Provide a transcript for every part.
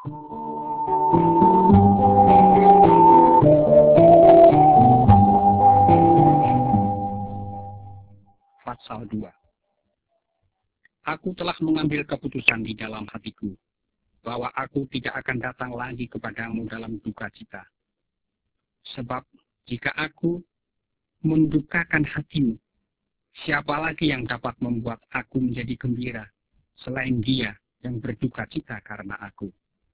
Pasal 2. Aku telah mengambil keputusan di dalam hatiku, bahwa aku tidak akan datang lagi kepadamu dalam duka cita. Sebab jika aku mendukakan hatimu, siapa lagi yang dapat membuat aku menjadi gembira, selain dia yang berduka cita karena aku?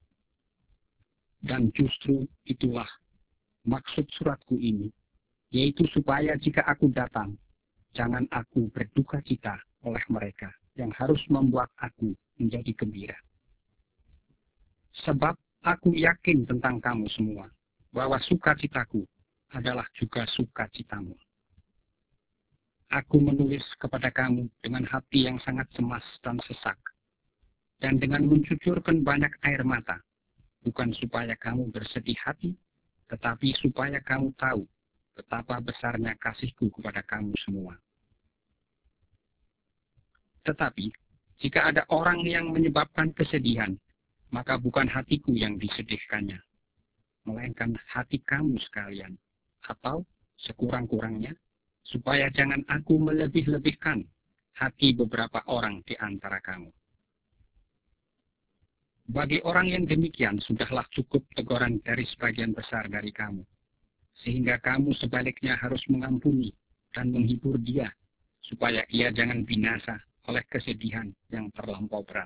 Dan justru itulah maksud suratku ini, yaitu supaya jika aku datang, jangan aku berduka cita oleh mereka yang harus membuat aku menjadi gembira. Sebab aku yakin tentang kamu semua, bahwa sukacitaku adalah juga sukacitamu. Aku menulis kepada kamu dengan hati yang sangat cemas dan sesak, dan dengan mencucurkan banyak air mata, bukan supaya kamu bersedih hati, tetapi supaya kamu tahu betapa besarnya kasihku kepada kamu semua. Tetapi, jika ada orang yang menyebabkan kesedihan, maka bukan hatiku yang disedihkannya, melainkan hati kamu sekalian, atau sekurang-kurangnya, supaya jangan aku melebih-lebihkan hati beberapa orang di antara kamu. Bagi orang yang demikian, sudahlah cukup teguran dari sebagian besar dari kamu, sehingga kamu sebaliknya harus mengampuni dan menghibur dia, supaya ia jangan binasa oleh kesedihan yang terlampau berat.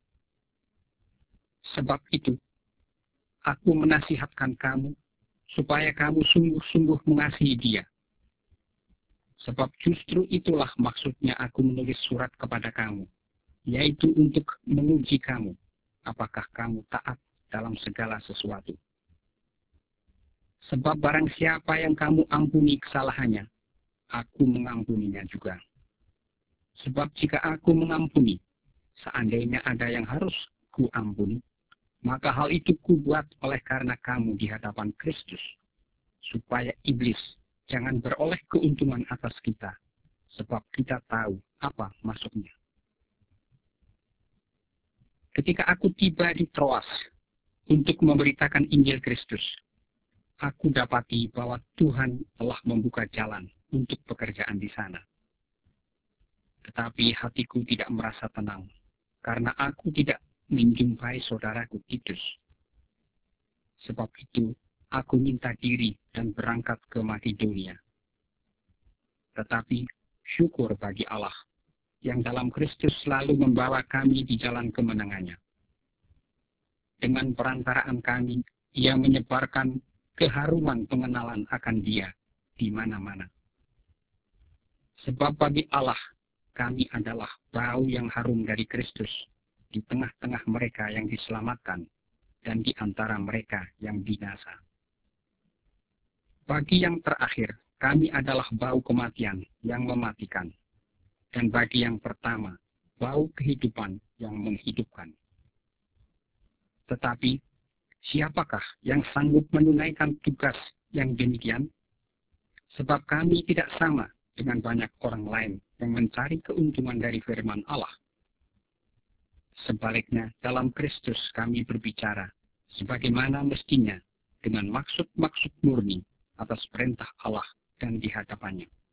Sebab itu, aku menasihatkan kamu, supaya kamu sungguh-sungguh mengasihi dia. Sebab justru itulah maksudnya aku menulis surat kepada kamu, yaitu untuk menguji kamu, apakah kamu taat dalam segala sesuatu. Sebab barang siapa yang kamu ampuni kesalahannya, aku mengampuninya juga. Sebab jika aku mengampuni, seandainya ada yang harus kuampuni, maka hal itu kubuat oleh karena kamu di hadapan Kristus, supaya iblis jangan beroleh keuntungan atas kita, sebab kita tahu apa maksudnya. Ketika aku tiba di Troas untuk memberitakan Injil Kristus, aku dapati bahwa Tuhan telah membuka jalan untuk pekerjaan di sana. Tetapi hatiku tidak merasa tenang, karena aku tidak menjumpai saudaraku Titus. Sebab itu, aku minta diri dan berangkat ke Makedonia. Tetapi, syukur bagi Allah, yang dalam Kristus selalu membawa kami di jalan kemenangannya. Dengan perantaraan kami, Ia menyebarkan keharuman pengenalan akan Dia di mana-mana. Sebab bagi Allah, kami adalah bau yang harum dari Kristus di tengah-tengah mereka yang diselamatkan dan di antara mereka yang binasa. Bagi yang terakhir, kami adalah bau kematian yang mematikan, dan bagi yang pertama, bau kehidupan yang menghidupkan. Tetapi, siapakah yang sanggup menunaikan tugas yang demikian? Sebab kami tidak sama dengan banyak orang lain yang mencari keuntungan dari firman Allah. Sebaliknya, dalam Kristus kami berbicara, sebagaimana mestinya, dengan maksud-maksud murni atas perintah Allah dan di hadapannya.